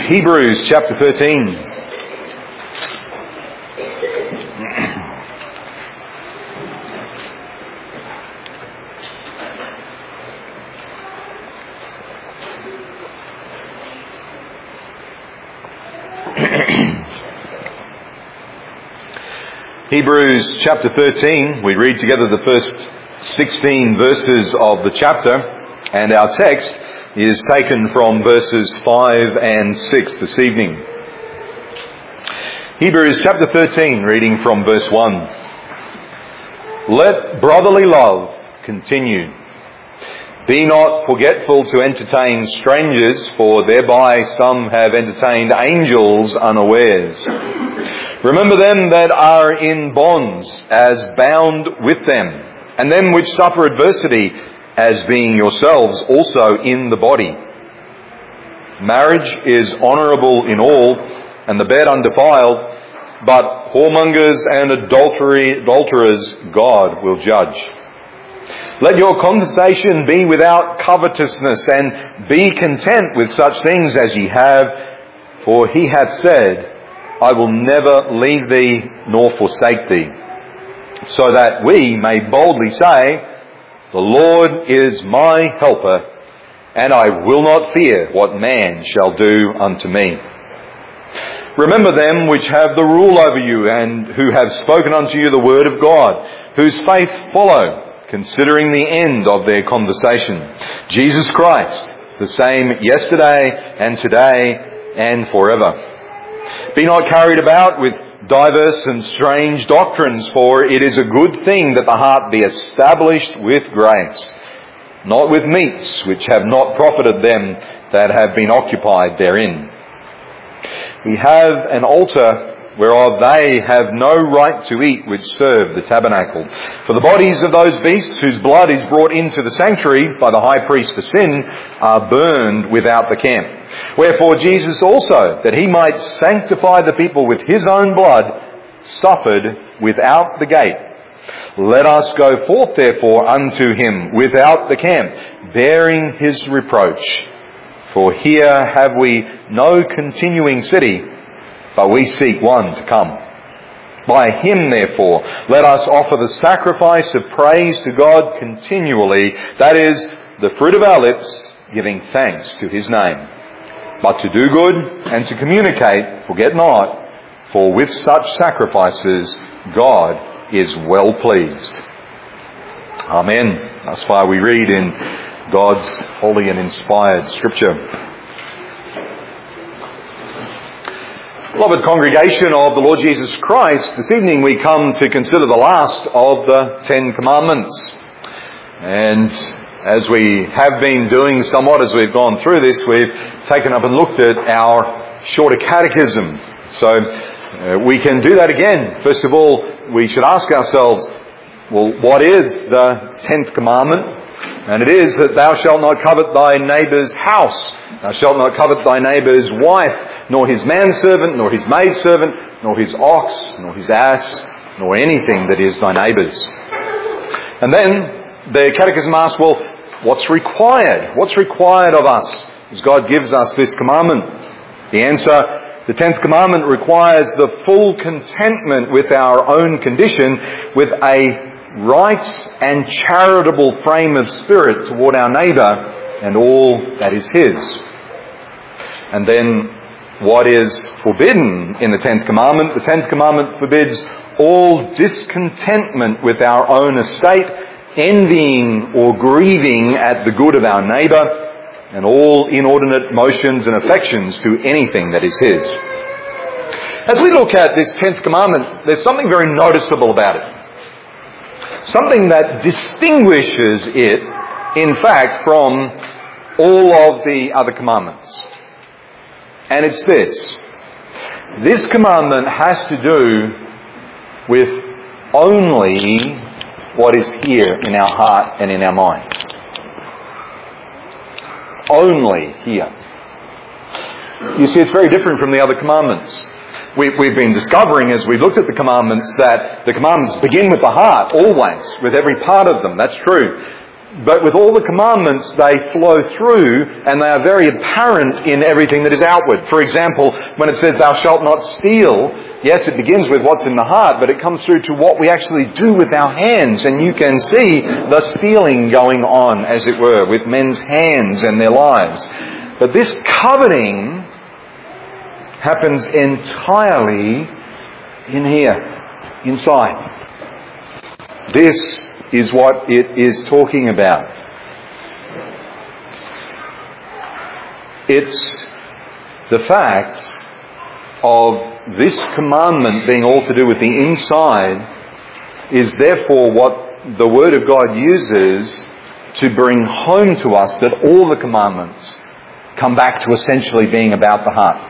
Hebrews chapter 13. Hebrews chapter 13, we read together the first 16 verses of the chapter, and our text is taken from verses 5 and 6 this evening. Hebrews chapter 13, reading from verse 1. Let brotherly love continue. Be not forgetful to entertain strangers, for thereby some have entertained angels unawares. Remember them that are in bonds, as bound with them, and them which suffer adversity, as being yourselves also in the body. Marriage is honourable in all, and the bed undefiled, but whoremongers and adulterers God will judge. Let your conversation be without covetousness, and be content with such things as ye have, for he hath said, I will never leave thee nor forsake thee, so that we may boldly say, the Lord is my helper, and I will not fear what man shall do unto me. Remember them which have the rule over you, and who have spoken unto you the word of God, whose faith follow, considering the end of their conversation. Jesus Christ, the same yesterday and today and forever. Be not carried about with diverse and strange doctrines, for it is a good thing that the heart be established with grace, not with meats which have not profited them that have been occupied therein. We have an altar whereof they have no right to eat which serve the tabernacle. For the bodies of those beasts whose blood is brought into the sanctuary by the high priest for sin are burned without the camp. Wherefore Jesus also, that he might sanctify the people with his own blood, suffered without the gate. Let us go forth therefore unto him without the camp, bearing his reproach. For here have we no continuing city, but we seek one to come. By him therefore let us offer the sacrifice of praise to God continually, that is, the fruit of our lips, giving thanks to his name. But to do good and to communicate, forget not, for with such sacrifices God is well pleased. Amen. Thus far we read in God's holy and inspired Scripture. Beloved congregation of the Lord Jesus Christ, this evening we come to consider the last of the Ten Commandments. And as we have been doing somewhat as we've gone through this, we've taken up and looked at our shorter catechism. So we can do that again. First of all, we should ask ourselves, well, what is the 10th commandment? And it is that thou shalt not covet thy neighbour's house. Thou shalt not covet thy neighbour's wife, nor his manservant, nor his maidservant, nor his ox, nor his ass, nor anything that is thy neighbour's. And then the Catechism asks, well, what's required? What's required of us as God gives us this commandment? The answer, the 10th commandment requires the full contentment with our own condition, with a right and charitable frame of spirit toward our neighbour and all that is his. And then what is forbidden in the 10th commandment? The 10th commandment forbids all discontentment with our own estate, envying or grieving at the good of our neighbour, and all inordinate motions and affections to anything that is his. As we look at this 10th commandment, there's something very noticeable about it. Something that distinguishes it, in fact, from all of the other commandments. And it's this. This commandment has to do with only what is here in our heart and in our mind. Only here. You see, it's very different from the other commandments. We've been discovering as we've looked at the commandments that the commandments begin with the heart, always, with every part of them. That's true. But with all the commandments, they flow through and they are very apparent in everything that is outward. For example, when it says, "Thou shalt not steal," yes, it begins with what's in the heart, but it comes through to what we actually do with our hands. And you can see the stealing going on, as it were, with men's hands and their lives. But this coveting happens entirely in here, inside. This is what it is talking about. It's the fact of this commandment being all to do with the inside is therefore what the Word of God uses to bring home to us that all the commandments come back to essentially being about the heart.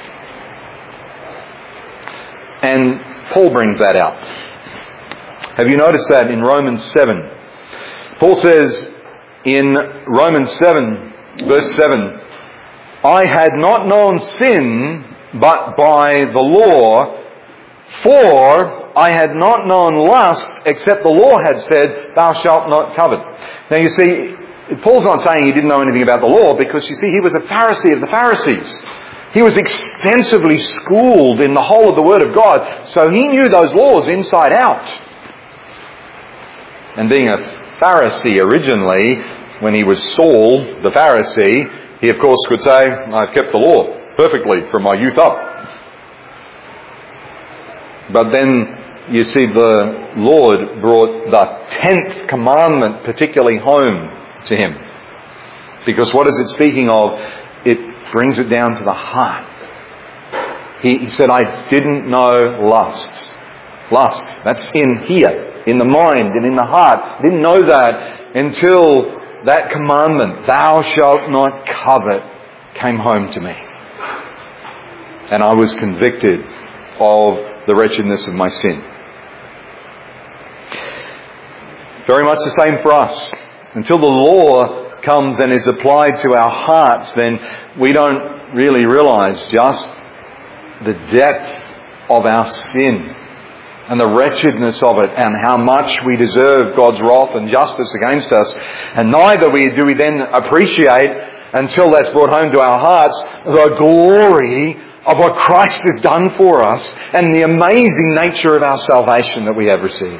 And Paul brings that out. Have you noticed that in Romans 7? Paul says in Romans 7, verse 7, "I had not known sin but by the law, for I had not known lust except the law had said, 'Thou shalt not covet.'" Now you see, Paul's not saying he didn't know anything about the law, because you see, he was a Pharisee of the Pharisees. He was extensively schooled in the whole of the Word of God, so he knew those laws inside out. And being a Pharisee originally, when he was Saul, the Pharisee, he of course could say, "I've kept the law perfectly from my youth up." But then, you see, the Lord brought the 10th commandment particularly home to him. Because what is it speaking of? It brings it down to the heart. He said, "I didn't know lust." Lust, that's in here, in the mind and in the heart. I didn't know that until that commandment, "Thou shalt not covet," came home to me. And I was convicted of the wretchedness of my sin. Very much the same for us. Until the law comes and is applied to our hearts, then we don't really realise just the depth of our sin and the wretchedness of it, and how much we deserve God's wrath and justice against us. And neither do we then appreciate, until that's brought home to our hearts, the glory of what Christ has done for us and the amazing nature of our salvation that we have received.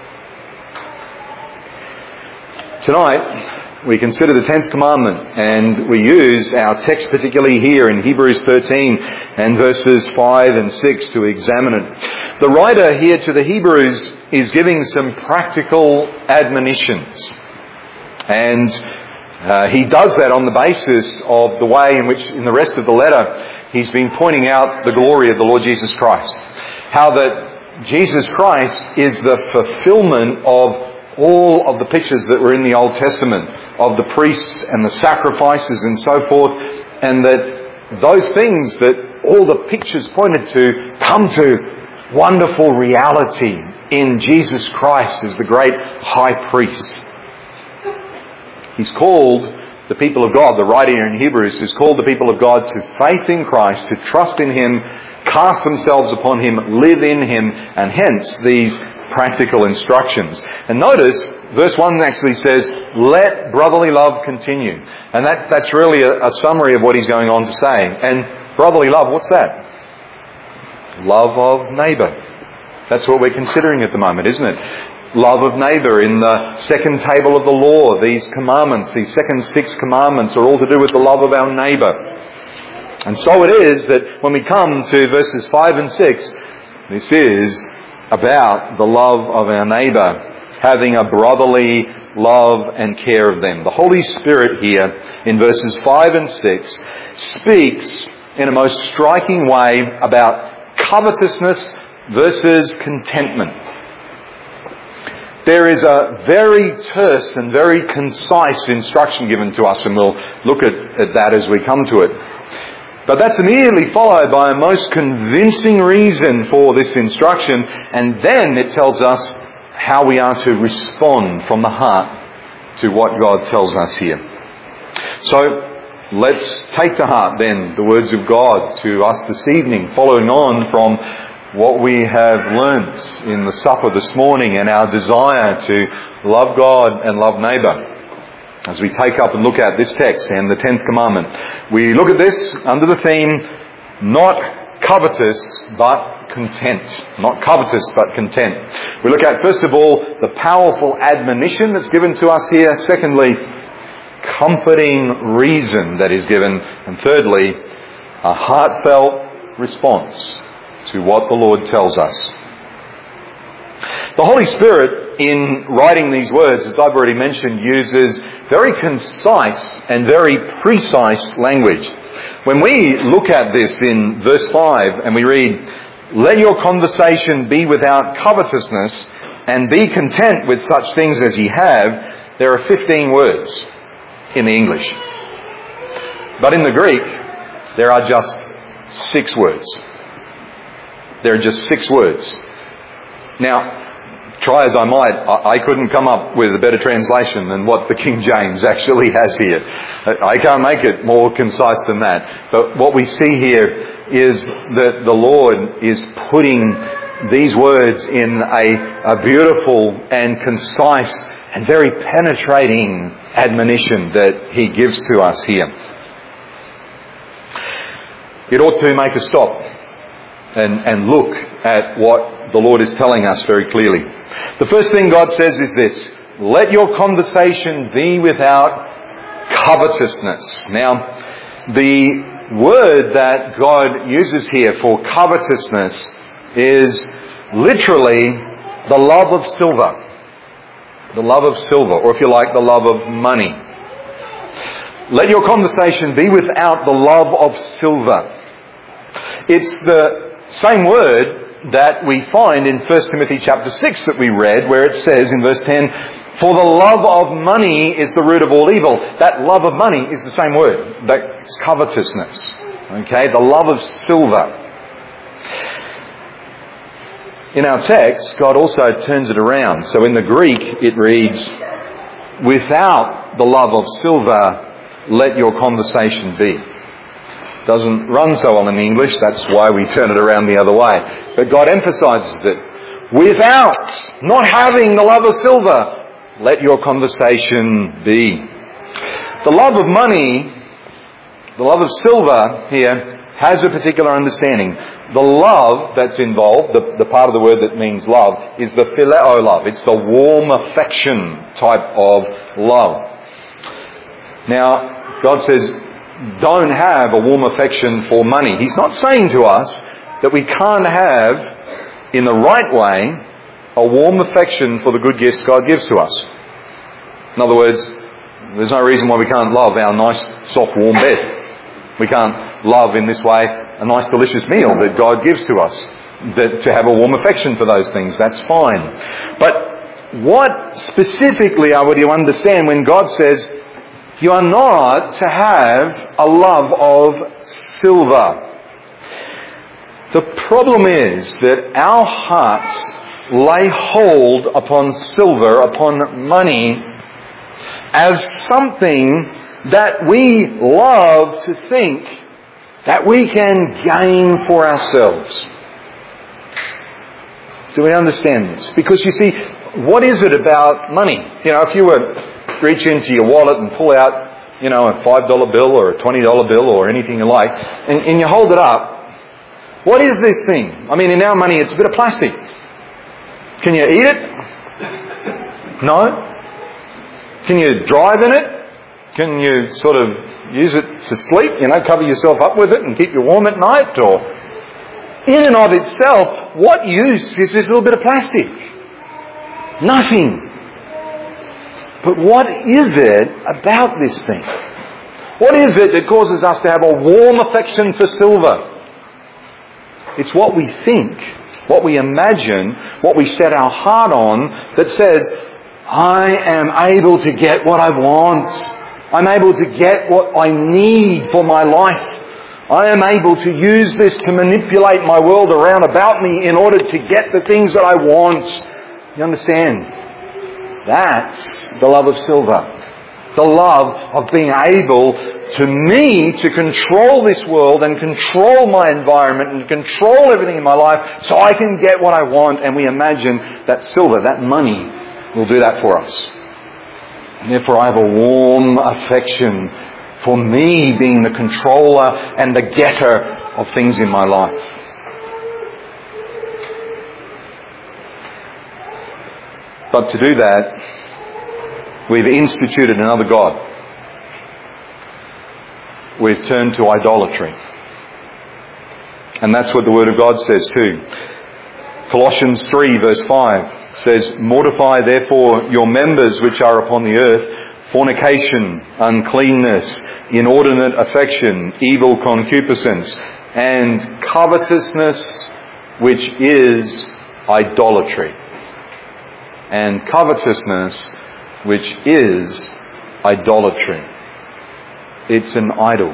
Tonight, we consider the 10th commandment, and we use our text particularly here in Hebrews 13 and verses 5 and 6 to examine it. The writer here to the Hebrews is giving some practical admonitions, and he does that on the basis of the way in which in the rest of the letter he's been pointing out the glory of the Lord Jesus Christ. How that Jesus Christ is the fulfillment of all of the pictures that were in the Old Testament, of the priests and the sacrifices and so forth, and that those things that all the pictures pointed to come to wonderful reality in Jesus Christ as the great high priest. He's called the people of God, the writer here in Hebrews has called the people of God to faith in Christ, to trust in Him, cast themselves upon Him, live in Him, and hence these practical instructions. And notice, verse 1 actually says, "Let brotherly love continue." And that's really a summary of what he's going on to say. And brotherly love, what's that? Love of neighbour. That's what we're considering at the moment, isn't it? Love of neighbour in the second table of the law. These commandments, these second 6 commandments are all to do with the love of our neighbour. And so it is that when we come to verses 5 and 6, this is about the love of our neighbour, having a brotherly love and care of them. The Holy Spirit here in verses 5 and 6 speaks in a most striking way about covetousness versus contentment. There is a very terse and very concise instruction given to us, and we'll look at that as we come to it. But that's immediately followed by a most convincing reason for this instruction, and then it tells us how we are to respond from the heart to what God tells us here. So let's take to heart then the words of God to us this evening, following on from what we have learnt in the supper this morning and our desire to love God and love neighbour. as we take up and look at this text and the 10th commandment. We look at this under the theme, not covetous, but content. Not covetous, but content. We look at, first of all, the powerful admonition that's given to us here. Secondly, comforting reason that is given. And thirdly, a heartfelt response to what the Lord tells us. The Holy Spirit, in writing these words, as I've already mentioned, uses very concise and very precise language. When we look at this in verse 5 and we read, "Let your conversation be without covetousness, and be content with such things as ye have," there are 15 words in the English. But in the Greek, there are just 6 words. There are just 6 words. Now, try as I might, I couldn't come up with a better translation than what the King James actually has here. I can't make it more concise than that. But what we see here is that the Lord is putting these words in a beautiful and concise and very penetrating admonition that He gives to us here. It ought to make us stop and look at what the Lord is telling us very clearly. The first thing God says is this: let your conversation be without covetousness. Now, the word that God uses here for covetousness is literally the love of silver. The love of silver, or if you like, the love of money. Let your conversation be without the love of silver. It's the same word that we find in 1 Timothy chapter 6 that we read, where it says in verse 10, "For the love of money is the root of all evil." That love of money is the same word. That's covetousness. Okay? The love of silver. In our text, God also turns it around. So in the Greek, it reads, "Without the love of silver, let your conversation be." Doesn't run so well in English, that's why we turn it around the other way. But God emphasises that without, not having the love of silver, let your conversation be. The love of money, the love of silver here, has a particular understanding. The love that's involved, the part of the word that means love, is the phileo love. It's the warm affection type of love. Now, God says, don't have a warm affection for money. He's not saying to us that we can't have, in the right way, a warm affection for the good gifts God gives to us. In other words, there's no reason why we can't love our nice, soft, warm bed. We can't love in this way a nice, delicious meal that God gives to us. To have a warm affection for those things, that's fine. But what specifically are we to understand when God says, you are not to have a love of silver? The problem is that our hearts lay hold upon silver, upon money, as something that we love to think that we can gain for ourselves. Do we understand this? Because you see, what is it about money? You know, if you were reach into your wallet and pull out, a $5 bill or a $20 bill or anything you like, and you hold it up, what is this thing? I mean, in our money, it's a bit of plastic. Can you eat it? No? Can you drive in it? Can you sort of use it to sleep? Cover yourself up with it and keep you warm at night? Or in and of itself, what use is this little bit of plastic? Nothing. But what is it about this thing? What is it that causes us to have a warm affection for silver? It's what we think, what we imagine, what we set our heart on that says, I am able to get what I want. I'm able to get what I need for my life. I am able to use this to manipulate my world around about me in order to get the things that I want. You understand? That's the love of silver. The love of being able to control this world and control my environment and control everything in my life so I can get what I want. And we imagine that silver, that money, will do that for us. And therefore I have a warm affection for me being the controller and the getter of things in my life. But to do that, we've instituted another God. We've turned to idolatry. And that's what the Word of God says too. Colossians 3 verse 5 says, "Mortify therefore your members which are upon the earth, fornication, uncleanness, inordinate affection, evil concupiscence, and covetousness, which is idolatry." And covetousness, which is idolatry. It's an idol.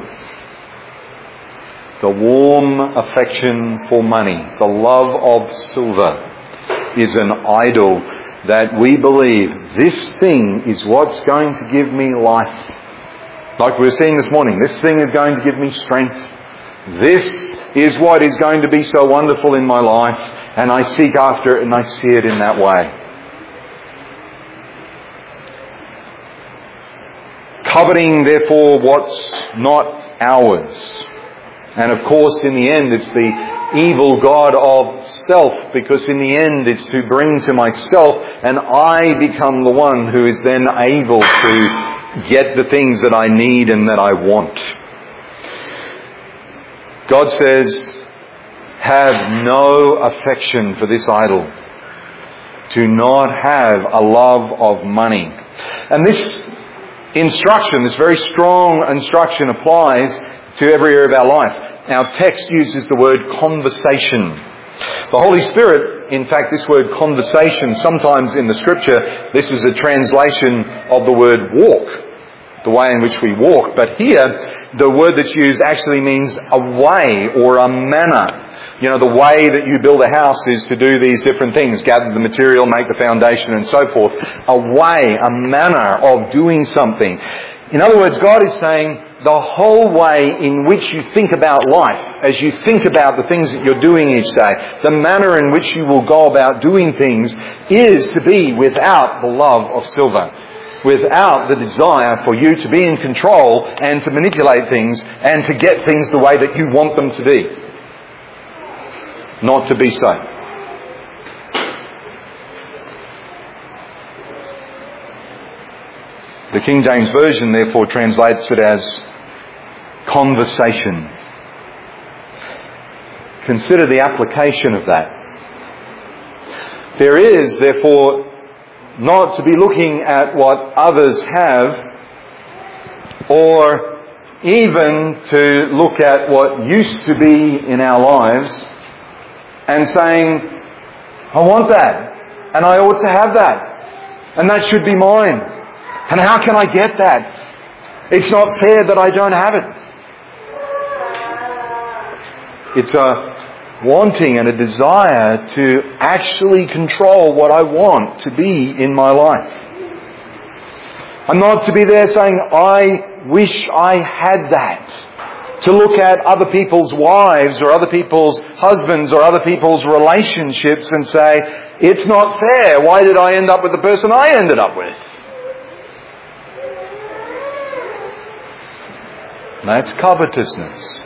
The warm affection for money, the love of silver, is an idol that we believe this thing is what's going to give me life. Like we were saying this morning, this thing is going to give me strength. This is what is going to be so wonderful in my life, and I seek after it and I see it in that way. Coveting, therefore, what's not ours. And of course, in the end, it's the evil god of self, because in the end, it's to bring to myself, and I become the one who is then able to get the things that I need and that I want. God says, have no affection for this idol. Do not have a love of money. And this instruction, this very strong instruction, applies to every area of our life. Our text uses the word conversation. The Holy Spirit, in fact, this word conversation, sometimes in the Scripture, this is a translation of the word walk, the way in which we walk. But here, the word that's used actually means a way or a manner. You know, the way that you build a house is to do these different things, gather the material, make the foundation and so forth. A way, a manner of doing something. In other words, God is saying the whole way in which you think about life, as you think about the things that you're doing each day, the manner in which you will go about doing things is to be without the love of silver. Without the desire for you to be in control and to manipulate things and to get things the way that you want them to be. Not to be so. The King James Version therefore translates it as conversation. Consider the application of that. There is therefore not to be looking at what others have, or even to look at what used to be in our lives and saying, I want that, and I ought to have that, and that should be mine. And how can I get that? It's not fair that I don't have it. It's a wanting and a desire to actually control what I want to be in my life. I'm not to be there saying, I wish I had that. To look at other people's wives or other people's husbands or other people's relationships and say, it's not fair. Why did I end up with the person I ended up with? That's covetousness.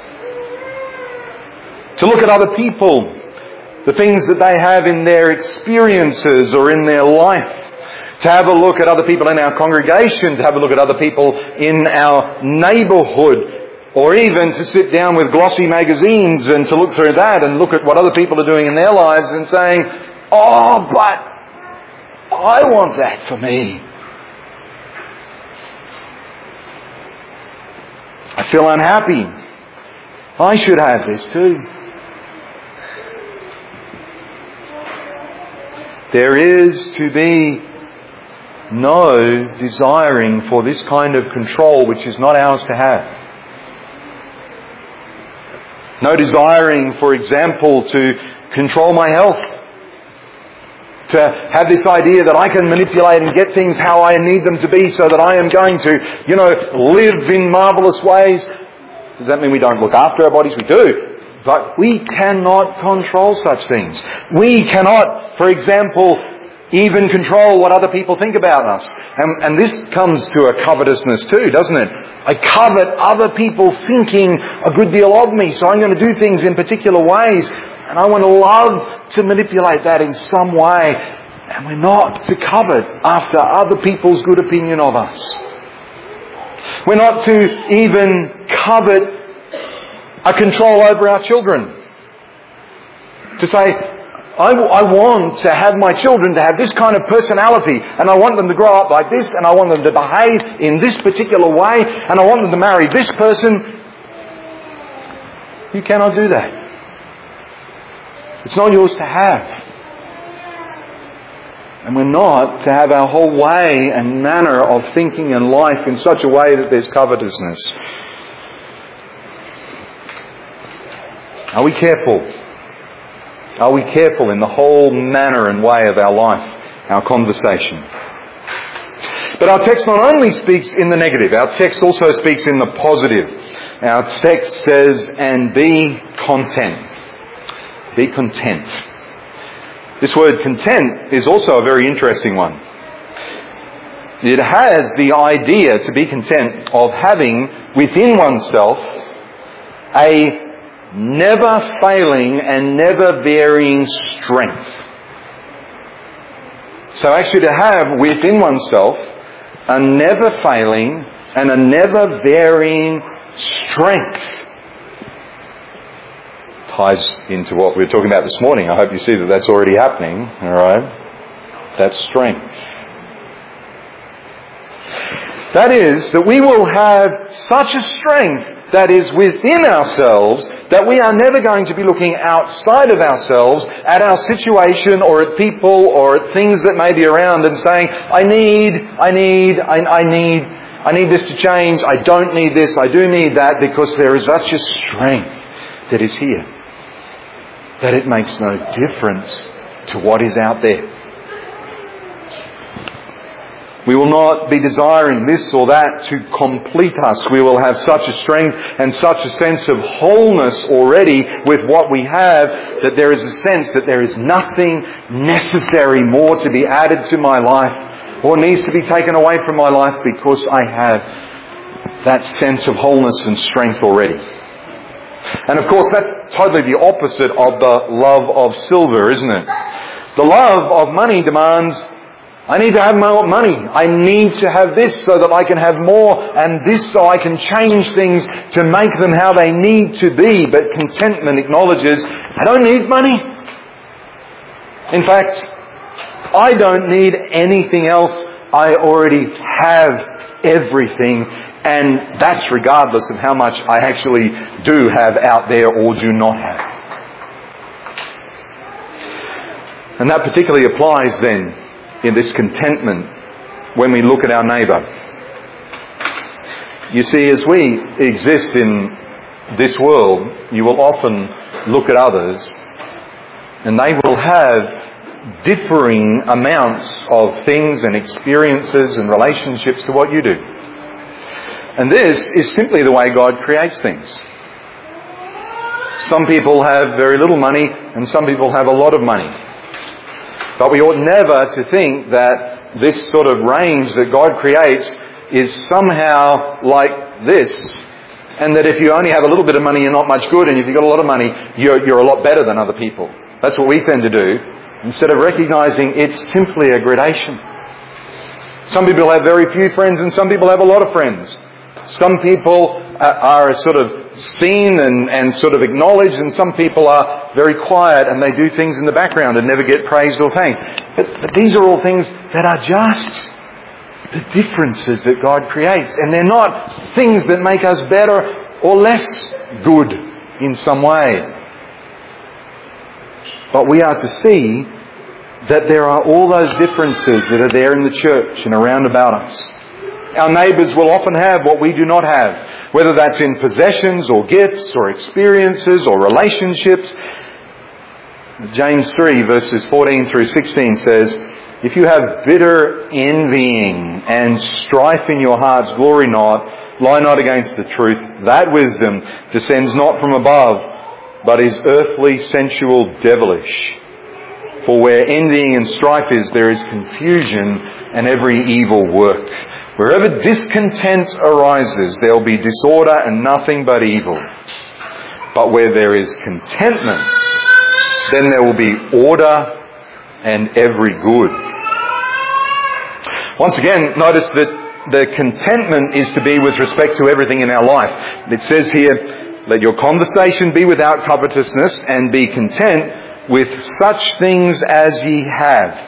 To look at other people, the things that they have in their experiences or in their life. To have a look at other people in our congregation, to have a look at other people in our neighbourhood, or even to sit down with glossy magazines and to look through that and look at what other people are doing in their lives and saying, oh, but I want that for me. I feel unhappy. I should have this too. There is to be no desiring for this kind of control which is not ours to have. No desiring, for example, to control my health. To have this idea that I can manipulate and get things how I need them to be so that I am going to, live in marvellous ways. Does that mean we don't look after our bodies? We do. But we cannot control such things. We cannot, for example, even control what other people think about us. And this comes to a covetousness too, doesn't it? I covet other people thinking a good deal of me, so I'm going to do things in particular ways. And I want to love to manipulate that in some way. And we're not to covet after other people's good opinion of us. We're not to even covet a control over our children. To say, I want to have my children to have this kind of personality, and I want them to grow up like this, and I want them to behave in this particular way, and I want them to marry this person. You cannot do that. It's not yours to have. And we're not to have our whole way and manner of thinking and life in such a way that there's covetousness. Are we careful? Are we careful in the whole manner and way of our life, our conversation? But our text not only speaks in the negative, our text also speaks in the positive. Our text says, and be content. Be content. This word content is also a very interesting one. It has the idea, to be content, of having within oneself a never failing and never varying strength. So actually to have within oneself a never failing and a never varying strength ties into what we were talking about this morning. I hope you see that that's already happening. All right? That's strength. That is, that we will have such a strength that is within ourselves, that we are never going to be looking outside of ourselves at our situation or at people or at things that may be around and saying, I need this to change, I don't need this, I do need that, because there is such a strength that is here, that it makes no difference to what is out there. We will not be desiring this or that to complete us. We will have such a strength and such a sense of wholeness already with what we have, that there is a sense that there is nothing necessary more to be added to my life or needs to be taken away from my life, because I have that sense of wholeness and strength already. And of course that's totally the opposite of the love of silver, isn't it? The love of money demands, I need to have more money. I need to have this so that I can have more, and this so I can change things to make them how they need to be. But contentment acknowledges, I don't need money. In fact, I don't need anything else. I already have everything, and that's regardless of how much I actually do have out there or do not have. And that particularly applies then in this contentment when we look at our neighbour. You see, as we exist in this world, you will often look at others and they will have differing amounts of things and experiences and relationships to what you do. And this is simply the way God creates things. Some people have very little money and some people have a lot of money. But we ought never to think that this sort of range that God creates is somehow like this, and that if you only have a little bit of money, you're not much good, and if you've got a lot of money, you're a lot better than other people. That's what we tend to do, instead of recognising it's simply a gradation. Some people have very few friends, and some people have a lot of friends. Some people are sort of seen and sort of acknowledged, and some people are very quiet and they do things in the background and never get praised or thanked. But these are all things that are just the differences that God creates, and they're not things that make us better or less good in some way. But we are to see that there are all those differences that are there in the church and around about us. Our neighbours will often have what we do not have, whether that's in possessions or gifts or experiences or relationships. James 3 verses 14 through 16 says, if you have bitter envying and strife in your hearts, glory not, lie not against the truth. That wisdom descends not from above, but is earthly, sensual, devilish. For where envying and strife is, there is confusion and every evil work. Wherever discontent arises, there will be disorder and nothing but evil. But where there is contentment, then there will be order and every good. Once again, notice that the contentment is to be with respect to everything in our life. It says here, let your conversation be without covetousness, and be content with such things as ye have.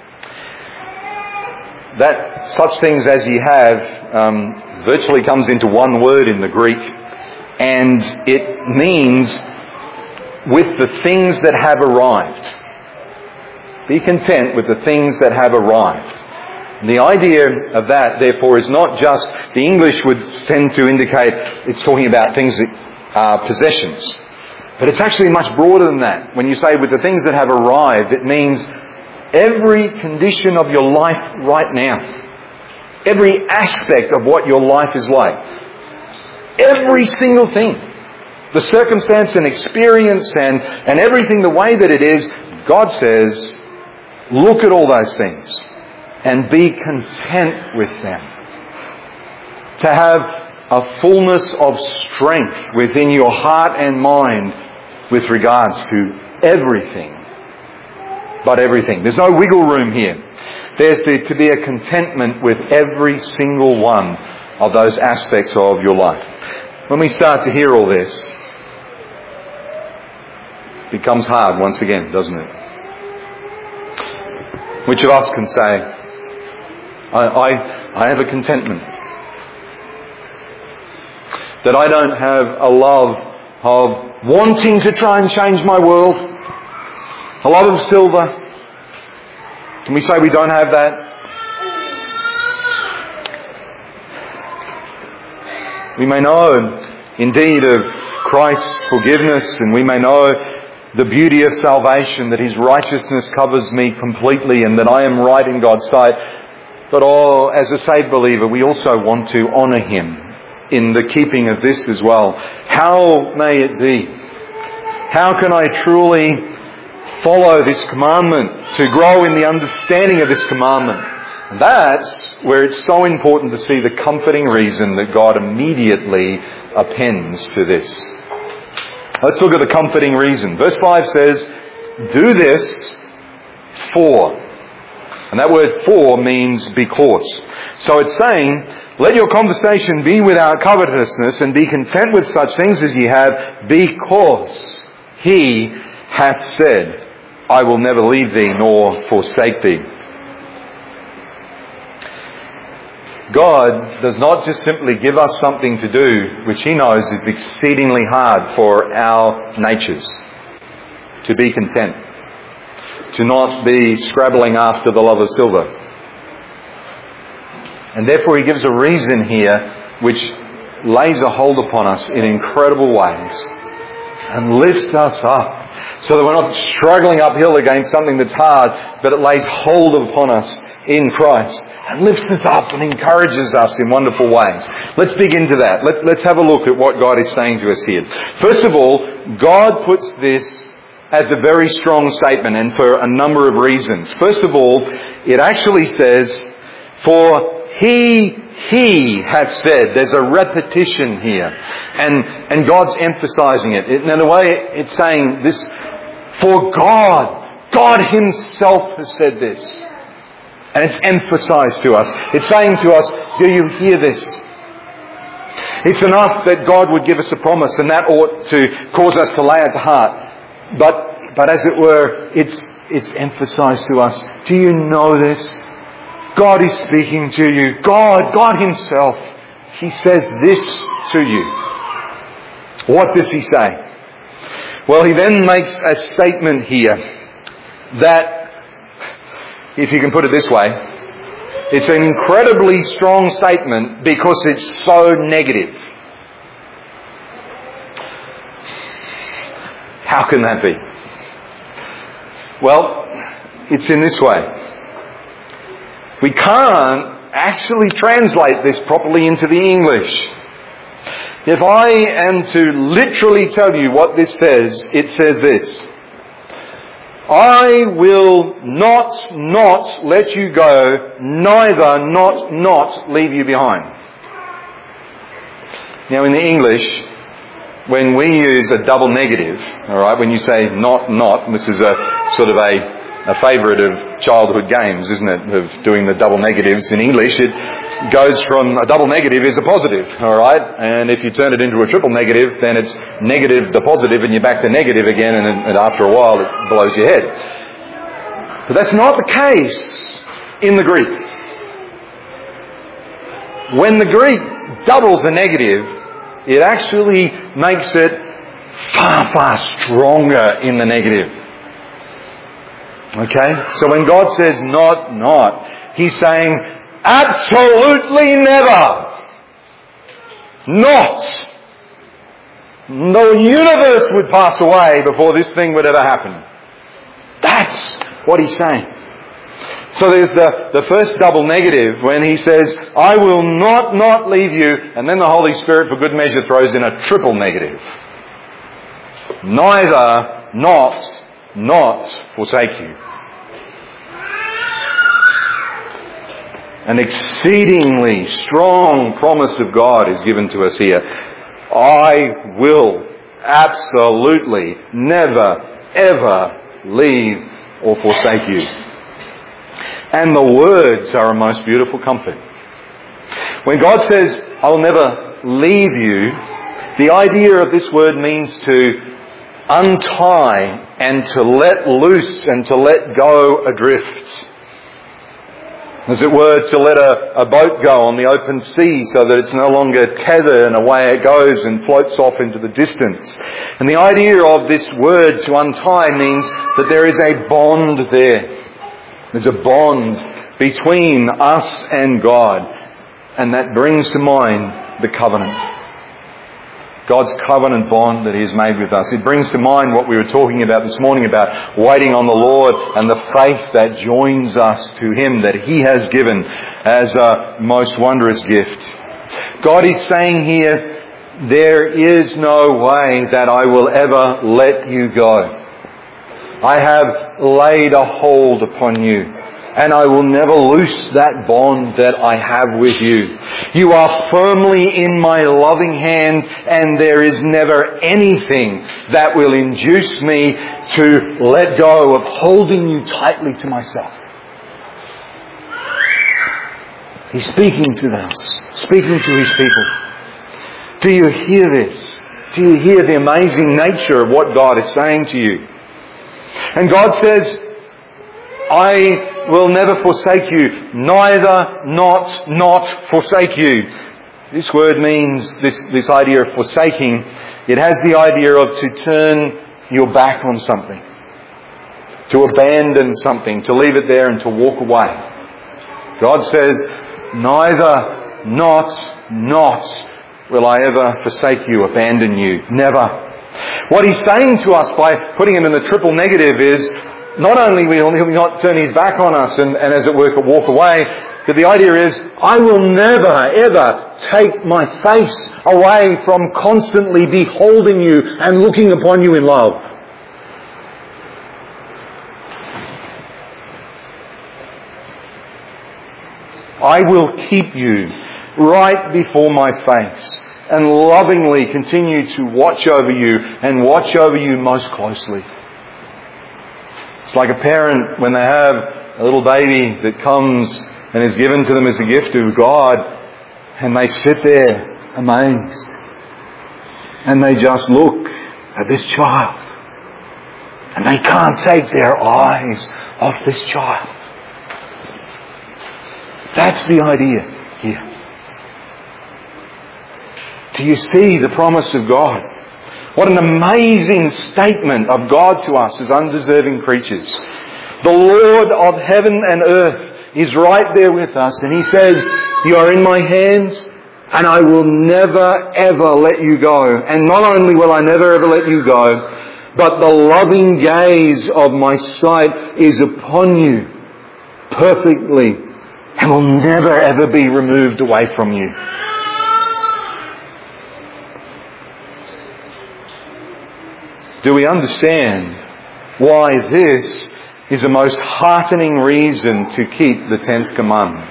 That such things as ye have virtually comes into one word in the Greek, and it means with the things that have arrived. Be content with the things that have arrived. And the idea of that, therefore, is not just, the English would tend to indicate it's talking about things that are possessions. But it's actually much broader than that. When you say with the things that have arrived, it means every condition of your life right now. Every aspect of what your life is like. Every single thing. The circumstance and experience and everything the way that it is, God says, look at all those things and be content with them. To have a fullness of strength within your heart and mind with regards to everything. But everything. There's no wiggle room here. There's to be a contentment with every single one of those aspects of your life. When we start to hear all this, it becomes hard once again, doesn't it? Which of us can say, I have a contentment. That I don't have a love of wanting to try and change my world. A love of silver. Can we say we don't have that? We may know indeed of Christ's forgiveness, and we may know the beauty of salvation, that His righteousness covers me completely and that I am right in God's sight. But as a saved believer, we also want to honour Him in the keeping of this as well. How may it be? How can I truly follow this commandment, to grow in the understanding of this commandment? And that's where it's so important to see the comforting reason that God immediately appends to this. Let's look at the comforting reason. Verse 5 says, do this for. And that word for means because. So it's saying, let your conversation be without covetousness, and be content with such things as ye have, because He hath said, I will never leave thee nor forsake thee. God does not just simply give us something to do, which He knows is exceedingly hard for our natures. To be content. To not be scrabbling after the love of silver. And therefore He gives a reason here which lays a hold upon us in incredible ways. And lifts us up. So that we're not struggling uphill against something that's hard, but it lays hold upon us in Christ. And lifts us up and encourages us in wonderful ways. Let's dig into that. Let's have a look at what God is saying to us here. First of all, God puts this as a very strong statement, and for a number of reasons. First of all, it actually says, for He has said. There's a repetition here. And God's emphasizing it. Now the way it's saying this, for God Himself has said this. And it's emphasized to us. It's saying to us, do you hear this? It's enough that God would give us a promise, and that ought to cause us to lay it to heart. But as it were, it's emphasized to us. Do you know this? God is speaking to you. God Himself. He says this to you. What does He say? Well, He then makes a statement here that, if you can put it this way, it's an incredibly strong statement because it's so negative. How can that be? Well, it's in this way. We can't actually translate this properly into the English. If I am to literally tell you what this says, it says this. I will not let you go, neither not leave you behind. Now in the English, when we use a double negative, alright, when you say not, and this is a sort of a favourite of childhood games, isn't it, of doing the double negatives in English, it goes from a double negative is a positive, alright, and if you turn it into a triple negative, then it's negative the positive and you're back to negative again, and after a while it blows your head. But that's not the case in the Greek. When the Greek doubles a negative, it actually makes it far stronger in the negative. Okay? So when God says not, He's saying absolutely never. Not. The universe would pass away before this thing would ever happen. That's what He's saying. So there's the first double negative when He says, I will not leave you, and then the Holy Spirit for good measure throws in a triple negative. Neither not forsake you. An exceedingly strong promise of God is given to us here. I will absolutely never, ever leave or forsake you. And the words are a most beautiful comfort. When God says, I will never leave you, the idea of this word means to untie and to let loose and to let go adrift. As it were, to let a boat go on the open sea so that it's no longer tethered and away it goes and floats off into the distance. And the idea of this word to untie means that there is a bond there. There's a bond between us and God. And that brings to mind the covenant. God's covenant bond that He has made with us. It brings to mind what we were talking about this morning about waiting on the Lord and the faith that joins us to Him that He has given as a most wondrous gift. God is saying here, there is no way that I will ever let you go. I have laid a hold upon you. And I will never loose that bond that I have with you. You are firmly in my loving hand, and there is never anything that will induce me to let go of holding you tightly to myself. He's speaking to us, speaking to His people. Do you hear this? Do you hear the amazing nature of what God is saying to you? And God says, I will never forsake you, neither not forsake you. This word means, this idea of forsaking, it has the idea of to turn your back on something, to abandon something, to leave it there and to walk away. God says, neither not will I ever forsake you, abandon you, never. What He's saying to us by putting it in the triple negative is, not only will He not turn His back on us and as it were walk away, but the idea is, I will never ever take my face away from constantly beholding you and looking upon you in love. I will keep you right before my face and lovingly continue to watch over you and watch over you most closely. It's like a parent when they have a little baby that comes and is given to them as a gift of God, and they sit there amazed and they just look at this child and they can't take their eyes off this child. That's the idea here. Do you see the promise of God? What an amazing statement of God to us as undeserving creatures. The Lord of heaven and earth is right there with us, and He says, you are in my hands and I will never ever let you go. And not only will I never ever let you go, but the loving gaze of my sight is upon you perfectly and will never ever be removed away from you. Do we understand why this is the most heartening reason to keep the 10th commandment.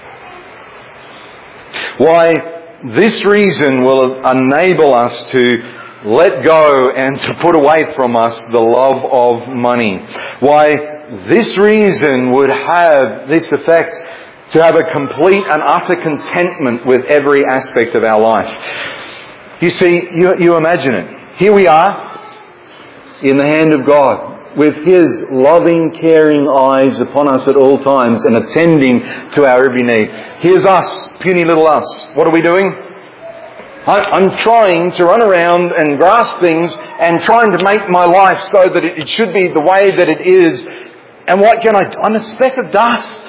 Why this reason will enable us to let go and to put away from us the love of money. Why this reason would have this effect, to have a complete and utter contentment with every aspect of our life. You see, you imagine it. Here we are in the hand of God, with His loving, caring eyes upon us at all times and attending to our every need. Here's us, puny little us. What are we doing? I'm trying to run around and grasp things and trying to make my life so that it should be the way that it is. And what can I do? I'm a speck of dust.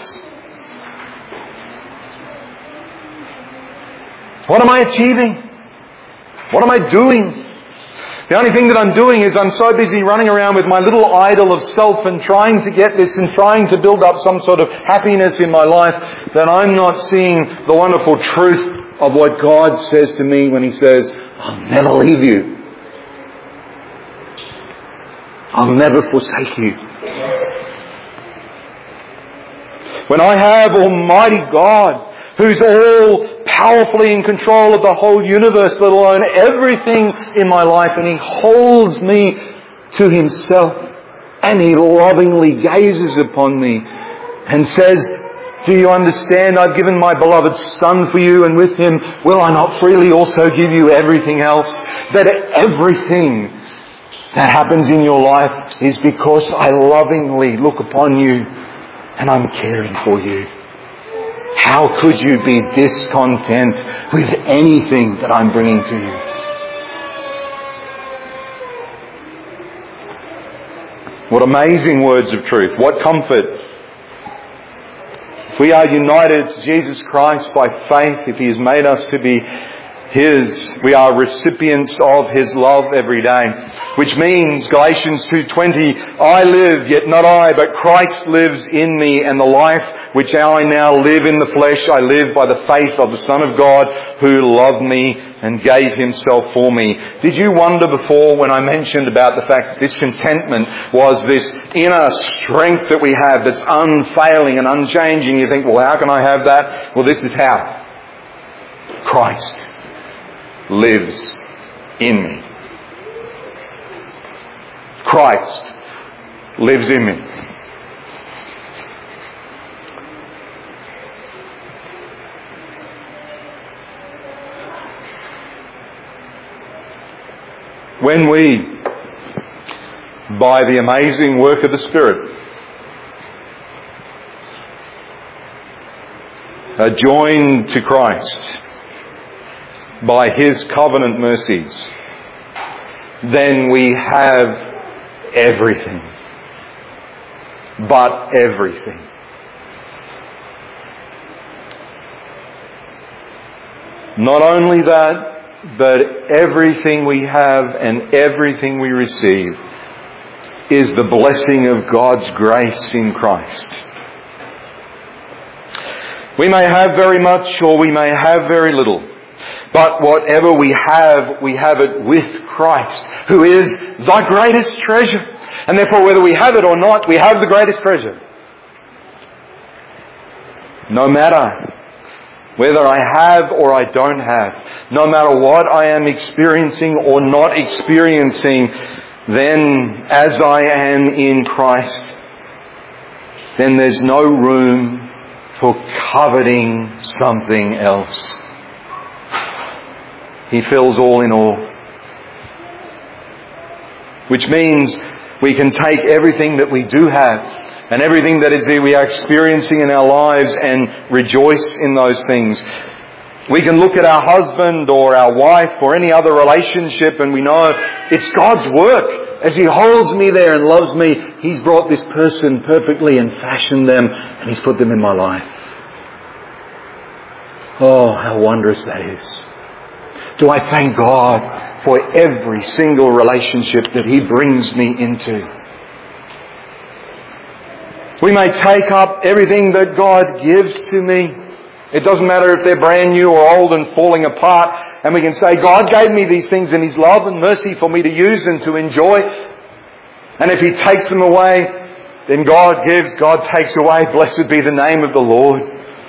What am I achieving? What am I doing? The only thing that I'm doing is I'm so busy running around with my little idol of self and trying to get this and trying to build up some sort of happiness in my life that I'm not seeing the wonderful truth of what God says to me when He says, I'll never leave you. I'll never forsake you. When I have Almighty God, who's all powerfully in control of the whole universe, let alone everything in my life, and He holds me to Himself, and He lovingly gazes upon me and says, do you understand? I've given my beloved Son for you, and with Him will I not freely also give you everything else? That everything that happens in your life is because I lovingly look upon you and I'm caring for you. How could you be discontent with anything that I'm bringing to you? What amazing words of truth. What comfort. If we are united to Jesus Christ by faith, if He has made us to be His, we are recipients of His love every day. Which means, Galatians 2:20, I live, yet not I, but Christ lives in me, and the life which I now live in the flesh, I live by the faith of the Son of God, who loved me and gave Himself for me. Did you wonder before when I mentioned about the fact that this contentment was this inner strength that we have that's unfailing and unchanging? You think, well, how can I have that? Well, this is how. Christ lives in me. Christ lives in me. When we, by the amazing work of the Spirit, are joined to Christ by His covenant mercies, then we have everything. But everything. Not only that, but everything we have and everything we receive is the blessing of God's grace in Christ. We may have very much or we may have very little. But whatever we have it with Christ, who is the greatest treasure. And therefore, whether we have it or not, we have the greatest treasure. No matter whether I have or I don't have, no matter what I am experiencing or not experiencing, then as I am in Christ, then there's no room for coveting something else. He fills all in all. Which means we can take everything that we do have and everything that is there we are experiencing in our lives and rejoice in those things. We can look at our husband or our wife or any other relationship and we know it's God's work. As He holds me there and loves me, He's brought this person perfectly and fashioned them and He's put them in my life. Oh, how wondrous that is. Do I thank God for every single relationship that He brings me into. We may take up everything that God gives to me. It doesn't matter if they're brand new or old and falling apart. And we can say, God gave me these things in His love and mercy for me to use and to enjoy. And if He takes them away, then God gives, God takes away. Blessed be the name of the Lord.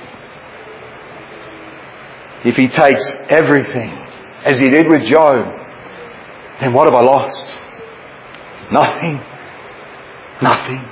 If He takes everything, as He did with Job, then what have I lost? Nothing. Nothing.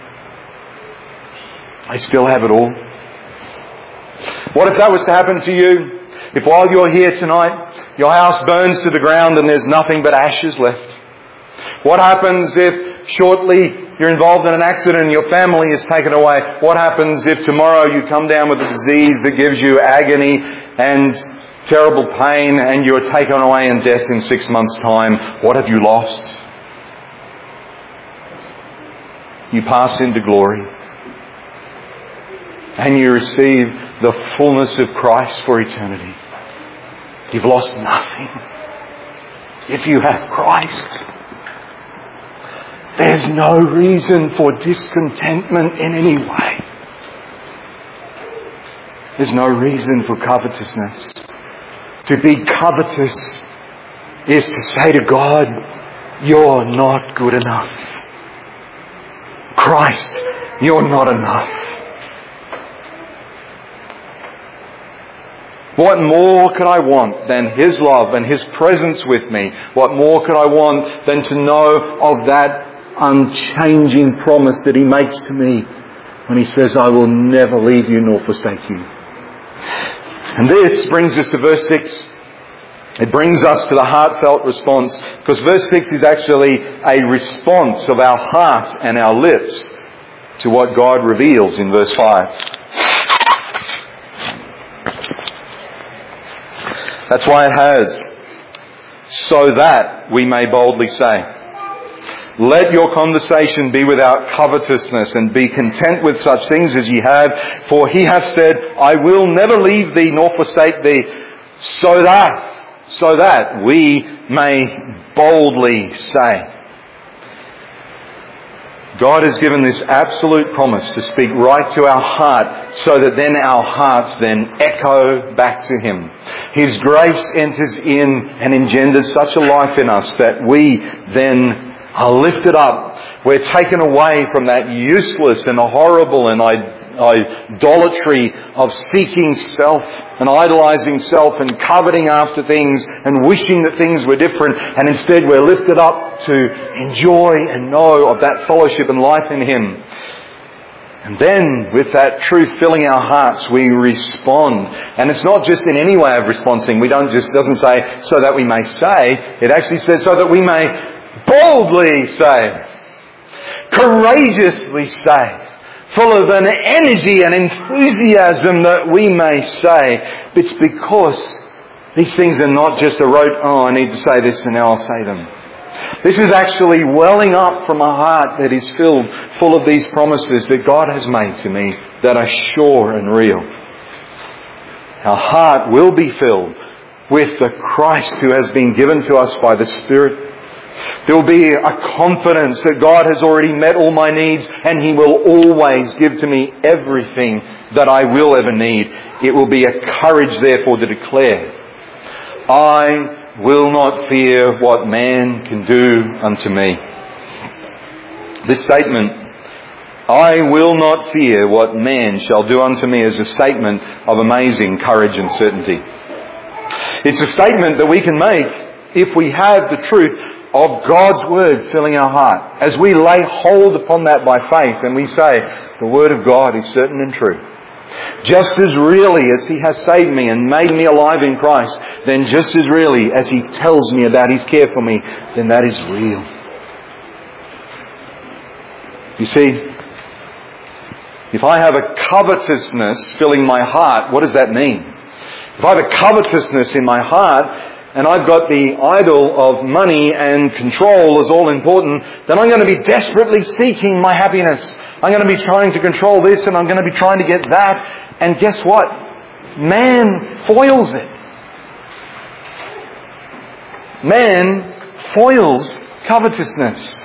I still have it all. What if that was to happen to you? If while you're here tonight, your house burns to the ground and there's nothing but ashes left? What happens if shortly you're involved in an accident and your family is taken away? What happens if tomorrow you come down with a disease that gives you agony and terrible pain and you're taken away in death in 6 months' time? What have you lost? You pass into glory and you receive the fullness of Christ for eternity. You've lost nothing if you have Christ. There's no reason for discontentment in any way. There's no reason for covetousness. To be covetous is to say to God, you're not good enough. Christ, you're not enough. What more could I want than His love and His presence with me? What more could I want than to know of that unchanging promise that He makes to me when He says, I will never leave you nor forsake you. And this brings us to verse 6. It brings us to the heartfelt response, because verse 6 is actually a response of our heart and our lips to what God reveals in verse 5. That's why it has, so that we may boldly say, let your conversation be without covetousness, and be content with such things as ye have. For He hath said, I will never leave thee nor forsake thee, so that we may boldly say. God has given this absolute promise to speak right to our heart, so that then our hearts then echo back to Him. His grace enters in and engenders such a life in us that we then are lifted up. We're taken away from that useless and horrible and idolatry of seeking self and idolizing self and coveting after things and wishing that things were different. And instead we're lifted up to enjoy and know of that fellowship and life in Him. And then, with that truth filling our hearts, we respond. And it's not just in any way of responding. Doesn't say, so that we may say. It actually says, so that we may boldly say, courageously say, full of an energy and enthusiasm that we may say. It's because these things are not just a rote, I need to say this and now I'll say them. This is actually welling up from a heart that is filled full of these promises that God has made to me that are sure and real. Our heart will be filled with the Christ who has been given to us by the Spirit. There will be a confidence that God has already met all my needs and He will always give to me everything that I will ever need. It will be a courage, therefore, to declare, I will not fear what man can do unto me. This statement, I will not fear what man shall do unto me, is a statement of amazing courage and certainty. It's a statement that we can make if we have the truth of God's Word filling our heart. As we lay hold upon that by faith and we say, the Word of God is certain and true. Just as really as He has saved me and made me alive in Christ, then just as really as He tells me about His care for me, then that is real. You see, if I have a covetousness filling my heart, what does that mean? If I have a covetousness in my heart, and I've got the idol of money and control as all important, then I'm going to be desperately seeking my happiness. I'm going to be trying to control this and I'm going to be trying to get that. And guess what? Man foils it. Man foils covetousness.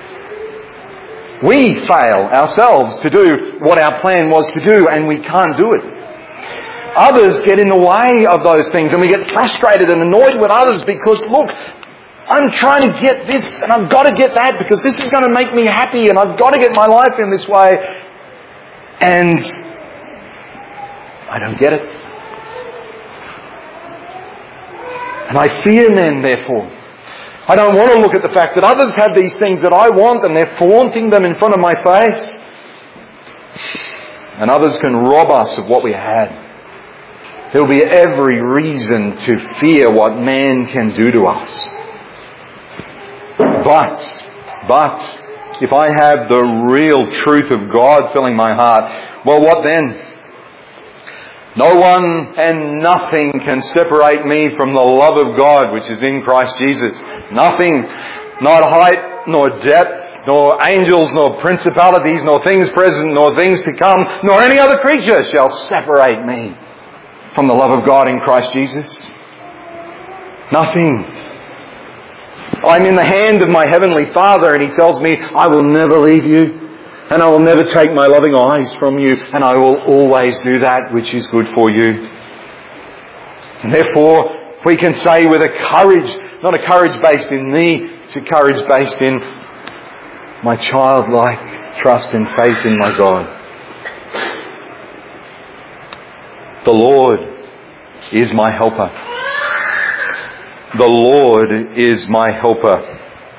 We fail ourselves to do what our plan was to do, and we can't do it. Others get in the way of those things, and we get frustrated and annoyed with others because, look, I'm trying to get this and I've got to get that because this is going to make me happy and I've got to get my life in this way. And I don't get it. And I fear men, therefore. I don't want to look at the fact that others have these things that I want and they're flaunting them in front of my face. And others can rob us of what we had. There will be every reason to fear what man can do to us. But, if I have the real truth of God filling my heart, well, what then? No one and nothing can separate me from the love of God which is in Christ Jesus. Nothing, not height, nor depth, nor angels, nor principalities, nor things present, nor things to come, nor any other creature shall separate me from the love of God in Christ Jesus. Nothing. I'm in the hand of my Heavenly Father and He tells me, I will never leave you. And I will never take my loving eyes from you, and I will always do that which is good for you. And therefore, we can say with a courage, not a courage based in me, it's a courage based in my childlike trust and faith in my God. The Lord is my helper. The Lord is my helper.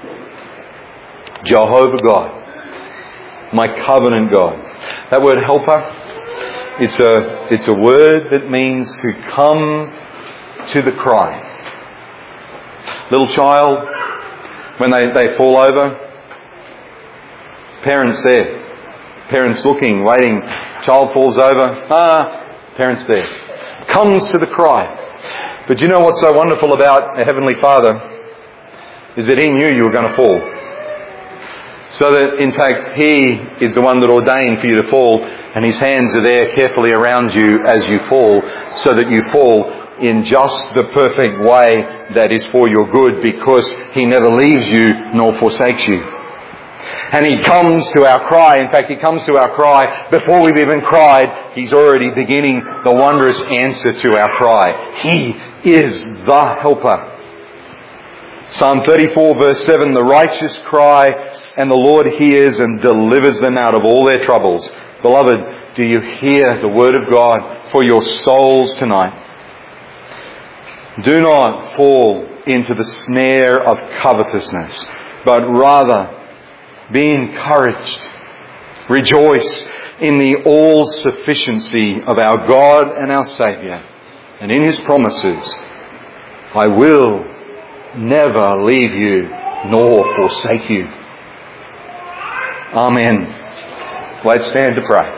Jehovah God. My covenant God. That word helper, it's a word that means to come to the cry. Little child, when they fall over, parents there. Parents looking, waiting. Child falls over. Parents there. Comes to the cry. But you know what's so wonderful about a Heavenly Father is that He knew you were going to fall. So that, in fact, He is the one that ordained for you to fall, and His hands are there carefully around you as you fall, so that you fall in just the perfect way that is for your good, because He never leaves you nor forsakes you. And He comes to our cry. In fact, He comes to our cry before we've even cried. He's already beginning the wondrous answer to our cry. He is the helper. Psalm 34 verse 7, the righteous cry, and the Lord hears and delivers them out of all their troubles. Beloved, do you hear the word of God for your souls tonight? Do not fall into the snare of covetousness, but rather be encouraged. Rejoice in the all-sufficiency of our God and our Saviour, and in His promises, I will never leave you nor forsake you. Amen. Let's stand to pray.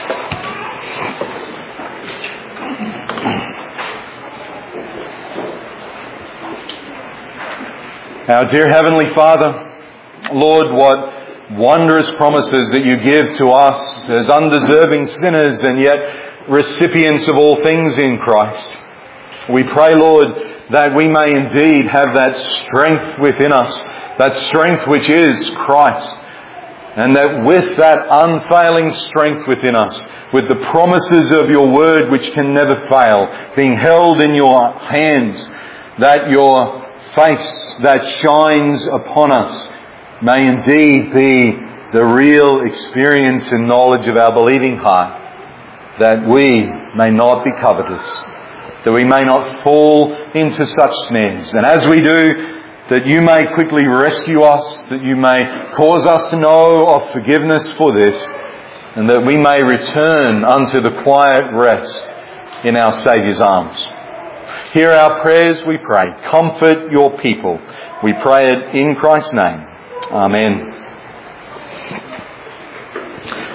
Our dear Heavenly Father, Lord, what wondrous promises that you give to us as undeserving sinners and yet recipients of all things in Christ. We pray, Lord, that we may indeed have that strength within us, that strength which is Christ. And that with that unfailing strength within us, with the promises of your word which can never fail, being held in your hands, that your face that shines upon us may indeed be the real experience and knowledge of our believing heart, that we may not be covetous, that we may not fall into such snares. And as we do, that you may quickly rescue us, that you may cause us to know of forgiveness for this, and that we may return unto the quiet rest in our Saviour's arms. Hear our prayers, we pray. Comfort your people. We pray it in Christ's name. Amen.